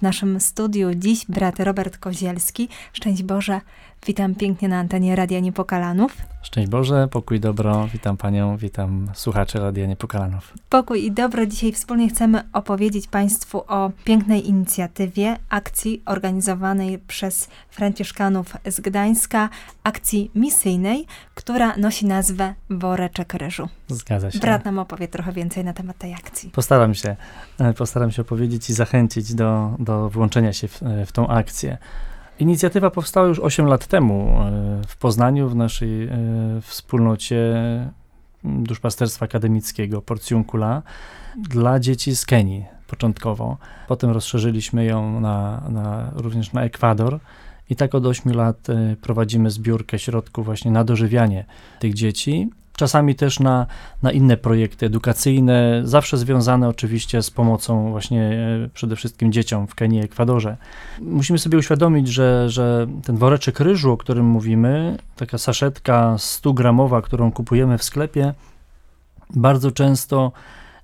w naszym studiu dziś brat Robert Kozielski. Szczęść Boże, witam pięknie na antenie Radia Niepokalanów. Szczęść Boże, pokój, dobro, witam Panią, witam słuchaczy Radia Niepokalanów. Pokój i dobro. Dzisiaj wspólnie chcemy opowiedzieć Państwu o pięknej inicjatywie, akcji organizowanej przez Franciszkanów z Gdańska, akcji misyjnej, która nosi nazwę Woreczek Ryżu. Zgadza się. Brat nam opowie trochę więcej na temat tej akcji. Postaram się opowiedzieć i zachęcić do włączenia się w tą akcję. Inicjatywa powstała już 8 lat temu w Poznaniu, w naszej wspólnocie duszpasterstwa akademickiego Portiuncula dla dzieci z Kenii początkowo. Potem rozszerzyliśmy ją również na Ekwador i tak od 8 lat prowadzimy zbiórkę środków właśnie na dożywianie tych dzieci. Czasami też na inne projekty edukacyjne, zawsze związane oczywiście z pomocą właśnie przede wszystkim dzieciom w Kenii i Ekwadorze. Musimy sobie uświadomić, że ten woreczek ryżu, o którym mówimy, taka saszetka 100-gramowa, którą kupujemy w sklepie, bardzo często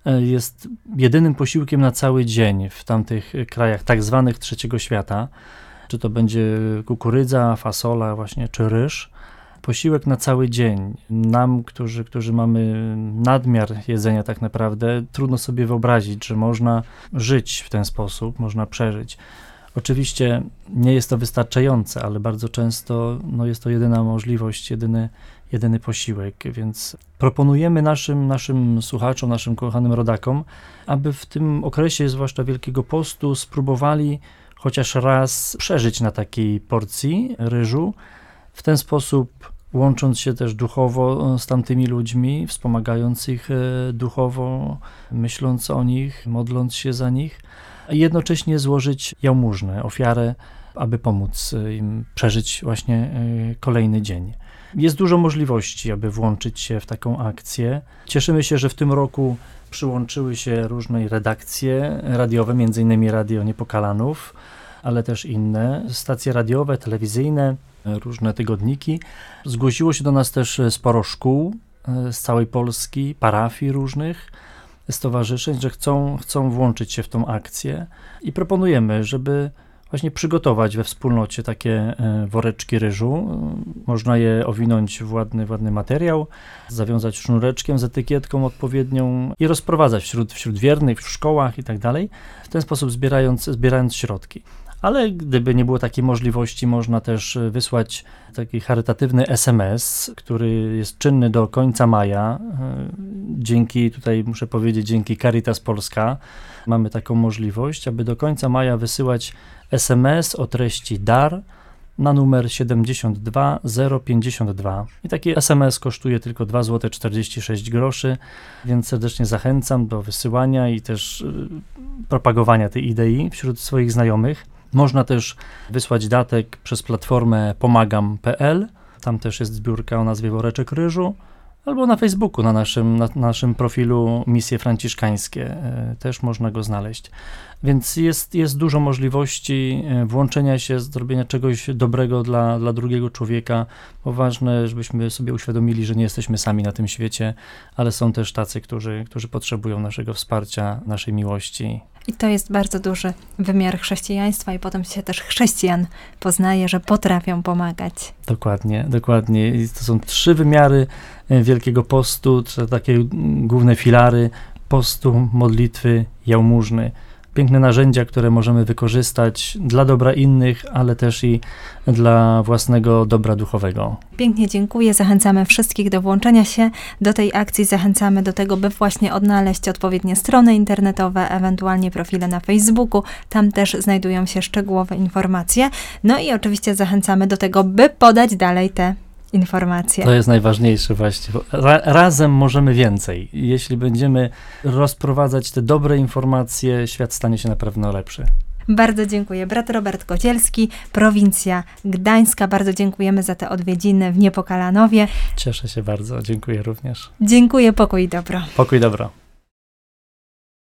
jest jedynym posiłkiem na cały dzień w tamtych krajach tak zwanych trzeciego świata. Czy to będzie kukurydza, fasola właśnie, czy ryż. Posiłek na cały dzień. Nam, którzy mamy nadmiar jedzenia tak naprawdę, trudno sobie wyobrazić, że można żyć w ten sposób, można przeżyć. Oczywiście nie jest to wystarczające, ale bardzo często jest to jedyna możliwość, jedyny posiłek, więc proponujemy naszym słuchaczom, naszym kochanym rodakom, aby w tym okresie, zwłaszcza Wielkiego Postu, spróbowali chociaż raz przeżyć na takiej porcji ryżu, w ten sposób łącząc się też duchowo z tamtymi ludźmi, wspomagając ich duchowo, myśląc o nich, modląc się za nich, a jednocześnie złożyć jałmużnę, ofiarę, aby pomóc im przeżyć właśnie kolejny dzień. Jest dużo możliwości, aby włączyć się w taką akcję. Cieszymy się, że w tym roku przyłączyły się różne redakcje radiowe, m.in. Radio Niepokalanów, ale też inne stacje radiowe, telewizyjne, różne tygodniki. Zgłosiło się do nas też sporo szkół z całej Polski, parafii różnych, stowarzyszeń, że chcą włączyć się w tą akcję i proponujemy, żeby właśnie przygotować we wspólnocie takie woreczki ryżu. Można je owinąć w ładny materiał, zawiązać sznureczkiem z etykietką odpowiednią i rozprowadzać wśród wiernych, w szkołach i tak dalej, w ten sposób zbierając środki. Ale gdyby nie było takiej możliwości, można też wysłać taki charytatywny SMS, który jest czynny do końca maja. Dzięki Caritas Polska mamy taką możliwość, aby do końca maja wysyłać SMS o treści dar na numer 72052. I taki SMS kosztuje tylko 2,46 zł, więc serdecznie zachęcam do wysyłania i też propagowania tej idei wśród swoich znajomych. Można też wysłać datek przez platformę pomagam.pl, tam też jest zbiórka o nazwie Woreczek Ryżu, albo na Facebooku, na naszym profilu Misje Franciszkańskie, też można go znaleźć. Więc jest dużo możliwości włączenia się, zrobienia czegoś dobrego dla drugiego człowieka, bo ważne, żebyśmy sobie uświadomili, że nie jesteśmy sami na tym świecie, ale są też tacy, którzy potrzebują naszego wsparcia, naszej miłości. I to jest bardzo duży wymiar chrześcijaństwa i potem się też chrześcijan poznaje, że potrafią pomagać. Dokładnie. I to są 3 wymiary Wielkiego Postu, takie główne filary postu, modlitwy, jałmużny. Piękne narzędzia, które możemy wykorzystać dla dobra innych, ale też i dla własnego dobra duchowego. Pięknie dziękuję. Zachęcamy wszystkich do włączenia się do tej akcji. Zachęcamy do tego, by właśnie odnaleźć odpowiednie strony internetowe, ewentualnie profile na Facebooku. Tam też znajdują się szczegółowe informacje. No i oczywiście zachęcamy do tego, by podać dalej te informacje. To jest najważniejsze właśnie. Razem możemy więcej. Jeśli będziemy rozprowadzać te dobre informacje, świat stanie się na pewno lepszy. Bardzo dziękuję. Brat Robert Kozielski, prowincja Gdańska. Bardzo dziękujemy za te odwiedziny w Niepokalanowie. Cieszę się bardzo. Dziękuję również. Dziękuję. Pokój i dobro. Pokój i dobro.